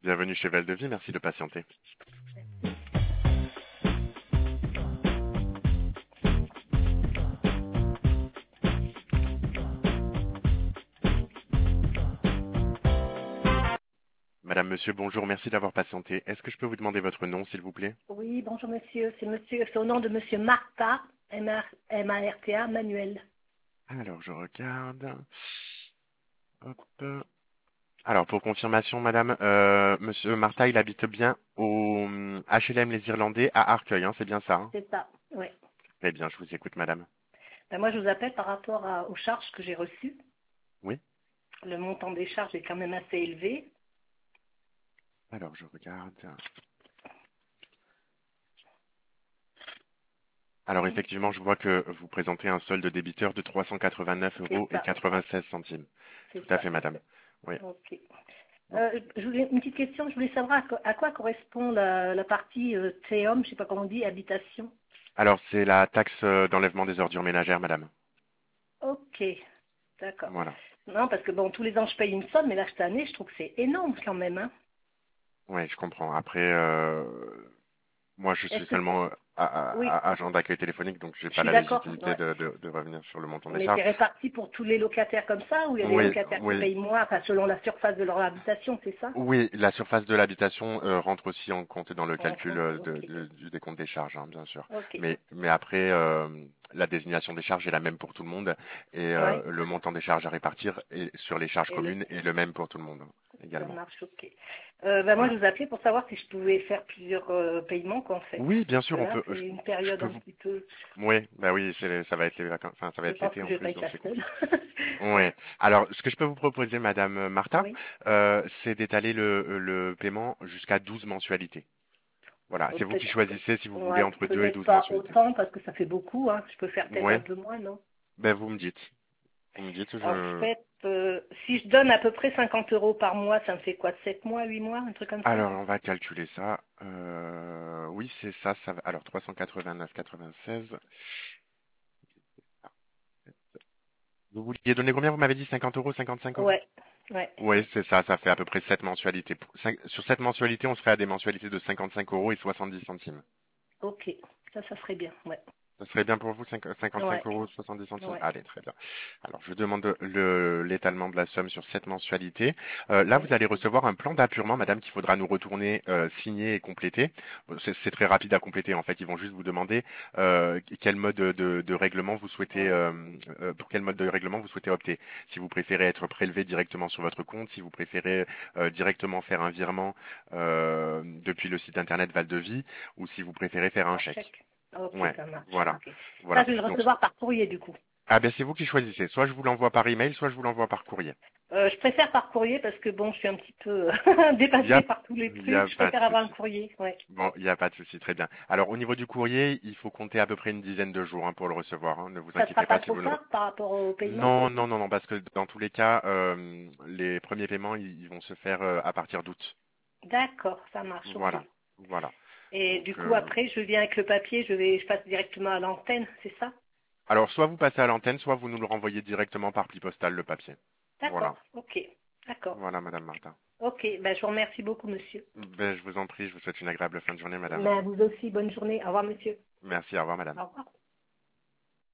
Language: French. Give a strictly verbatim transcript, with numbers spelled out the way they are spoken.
Bienvenue chez Val-de-Vie, merci de patienter. Madame, monsieur, bonjour, merci d'avoir patienté. Est-ce que je peux vous demander votre nom, s'il vous plaît? Oui, bonjour monsieur. C'est monsieur, c'est au nom de monsieur Martha, M A R T A, Manuel. Alors, je regarde. Hop. Alors, pour confirmation, madame, euh, monsieur Martha, il habite bien au hum, H L M Les Irlandais à Arcueil, hein, c'est bien ça, hein? C'est ça, oui. Eh bien, je vous écoute, madame. Ben, moi, je vous appelle par rapport à- aux charges que j'ai reçues. Oui? Le montant des charges est quand même assez élevé. Alors, je regarde. Alors, effectivement, je vois que vous présentez un solde débiteur de trois cent quatre-vingt-neuf C'est euros et ça, quatre-vingt-seize centimes. c'est Tout à ça. fait, madame. Oui. Ok. Donc, Euh, je voulais, une petite question, je voulais savoir à quoi, à quoi correspond la, la partie euh, T E O M, je ne sais pas comment on dit, habitation. alors, c'est la taxe euh, d'enlèvement des ordures ménagères, madame. Ok, d'accord. Voilà. Non, parce que bon, tous les ans, je paye une somme, mais là, cette année, je trouve que c'est énorme quand même. Hein. Oui, je comprends. Après, euh, moi, je suis Est-ce que c'est... seulement a- a- Oui, a- agent d'accueil téléphonique, donc j'ai je pas suis la d'accord. légitimité Ouais. de, de, de revenir sur le montant des Mais charges. c'est réparti pour tous les locataires comme ça, ou il y a des Oui, locataires qui oui, payent moins, enfin selon la surface de leur habitation, c'est ça? oui. La surface de l'habitation euh, rentre aussi en compte dans le En calcul compte, euh, de- ok. de- du décompte des charges, hein, bien sûr. Ok. Mais, mais après, euh, la désignation des charges est la même pour tout le monde et euh, Ouais. le montant des charges à répartir est, sur les charges Et le, communes est le même pour tout le monde ça également. marche, ok. Euh, ben moi, Voilà. je vous appelais pour savoir si je pouvais faire plusieurs euh, paiements, quoi, en fait. Oui, bien Parce sûr, que on là, peut. c'est Je, une je période peux un vous. petit peu. Oui, bah oui, c'est, ça va être les vacances, enfin, ça va Je être pense l'été que en je vais pas plus, être donc la c'est seule. compliqué. Ouais. Alors, ce que je peux vous proposer, Madame Martha, Oui. euh, c'est d'étaler le, le paiement jusqu'à douze mensualités. Voilà, Euh, c'est vous qui Peut-être, choisissez si vous voulez ouais, entre deux et peut-être douze pas mensualités. autant parce que ça fait beaucoup. Hein. Je peux faire peut-être un Ouais. peu moins, non? Ben vous me dites. Vous me dites, En je. fait, euh, si je donne à peu près cinquante euros par mois, ça me fait quoi? Sept mois, huit mois, un truc comme ça? Alors, on va calculer ça. Euh, oui, c'est ça, ça va. Alors, trois cent quatre-vingt-neuf virgule quatre-vingt-seize. Vous vouliez donner combien? Vous m'avez dit cinquante euros, cinquante-cinq euros? Ouais, ouais. Oui, c'est ça, ça fait à peu près sept mensualités. Pour- cinq- Sur cette mensualité, on serait à des mensualités de cinquante-cinq euros et soixante-dix centimes. Ok, ça, ça serait bien. Ouais, Ça serait bien pour vous, cinq- ouais, cinquante-cinq euros soixante-dix centimes? ouais, Allez, très bien. Alors, je demande le, l'étalement de la somme sur cette mensualité. Euh, là, ouais. vous allez recevoir un plan d'appurement, madame, qu'il faudra nous retourner, euh, signer et compléter. Bon, C'est, c'est très rapide à compléter, en fait. Ils vont juste vous demander euh, quel mode de, de- de règlement vous souhaitez, Ouais. euh, euh, pour quel mode de règlement vous souhaitez opter. Si vous préférez être prélevé directement sur votre compte, si vous préférez euh, directement faire un virement euh, depuis le site internet Val-de-Vie, ou si vous préférez faire un Par chèque. chèque. Ok, Ouais, ça marche. voilà, Ok. Ça, voilà. je vais le Donc, recevoir par courrier du coup. ah ben c'est vous qui choisissez. Soit je vous l'envoie par email, soit je vous l'envoie par courrier. Euh, je préfère par courrier parce que bon, je suis un petit peu Il y a, dépassée par tous les il y trucs. a Je pas de préfère avoir un souci. courrier. Ouais. Bon, il n'y a pas de souci, très bien. Alors au niveau du courrier, il faut compter à peu près une dizaine de jours hein, pour le recevoir. Hein. Ne vous Ça sera inquiétez pas pas si trop vous ne. tard par rapport au paiement. Non, non, non, non, parce que dans tous les cas, euh, les premiers paiements, ils ils vont se faire euh, à partir d'août. D'accord, ça marche. Ok. Voilà, voilà. Et Donc, du coup, euh, après, je viens avec le papier, je vais, je passe directement à l'antenne, c'est ça? alors soit vous passez à l'antenne, soit vous nous le renvoyez directement par pli postal le papier. Voilà, D'accord. Ok. D'accord. voilà, Madame Martin. Ok. Ben, je vous remercie beaucoup, monsieur. Ben, je vous en prie, je vous souhaite une agréable fin de journée, Madame. Mais à vous aussi, bonne journée. Au revoir, monsieur. Merci, au revoir, Madame. Au revoir.